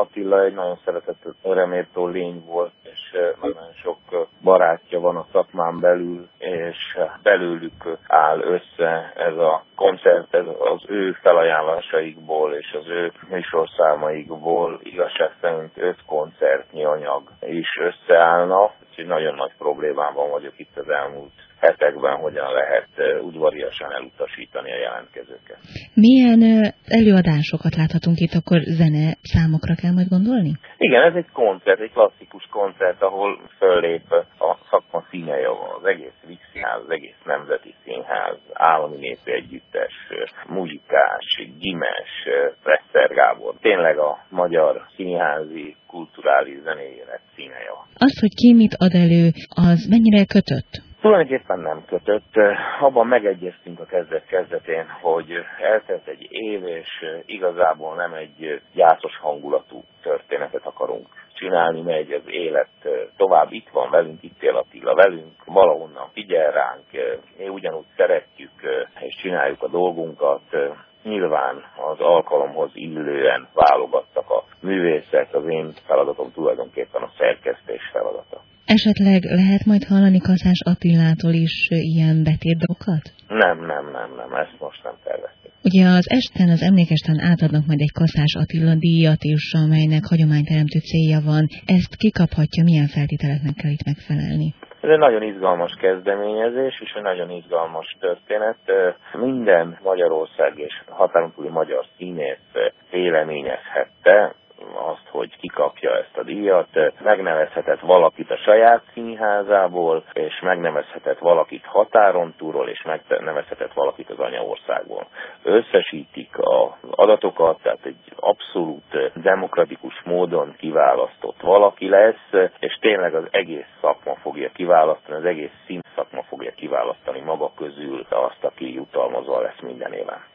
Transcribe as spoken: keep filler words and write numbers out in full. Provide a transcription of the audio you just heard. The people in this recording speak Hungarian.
Attila egy nagyon szeretett öröméltó lény volt, és nagyon sok barátja van a szakmán belül, és belőlük áll össze ez a koncert, ez az ő felajánlásaikból és az ő műsorszámaikból igazság szerint öt koncertnyi anyag is összeállna. Úgyhogy nagyon nagy problémában vagyok itt az elmúlt hetekben, hogyan lehet udvariasan elutasítani a jelentkezőket. Milyen előadásokat láthatunk itt, akkor zene számokra kell majd gondolni? Igen, ez egy koncert, egy klasszikus koncert, ahol föllép a szakma színei, az egész Víg Színház, az egész Nemzeti Színház, Állami Népi Együttes, muzsikás, gimes, Presser Gábor. Tényleg a magyar színházi, kulturális zenei élet színei. Az, hogy ki mit ad elő, az mennyire kötött? Tulajdonképpen nem kötött. Abban megegyeztünk a kezdet kezdetén, hogy eltelt egy év, és igazából nem egy gyászos hangulatú történetet akarunk csinálni, megy az élet tovább, itt van velünk, itt él Attila velünk, valahonnan figyel ránk, mi ugyanúgy szeretjük és csináljuk a dolgunkat. Nyilván az alkalomhoz illően válogattak a művészek, az én feladatom tulajdonképpen a szerkesztés feladata. Esetleg lehet majd hallani Kaszás Attilától is ilyen betétdolgokat? Nem, nem, nem, nem, ezt most nem terveztük. Ugye az esten, az emlékesten átadnak majd egy Kaszás Attila díjat is, amelynek hagyományteremtő célja van. Ezt kikaphatja, milyen feltételeknek kell itt megfelelni? Ez egy nagyon izgalmas kezdeményezés, és egy nagyon izgalmas történet. Minden Magyarország és határon túli magyar színész véleményezhette azt, hogy kikapja ezt a díjat. Megnevezhetett valakit a saját színházából, és megnevezhetett valakit határon túlról, és megnevezhetett valakit az anyaországból. Összesítik az adatokat, tehát egy abszolút demokratikus módon kiválasztott valaki lesz, és tényleg az egész szakma fogja kiválasztani, az egész színszakma fogja kiválasztani maga közül azt, aki jutalmazva lesz minden éven.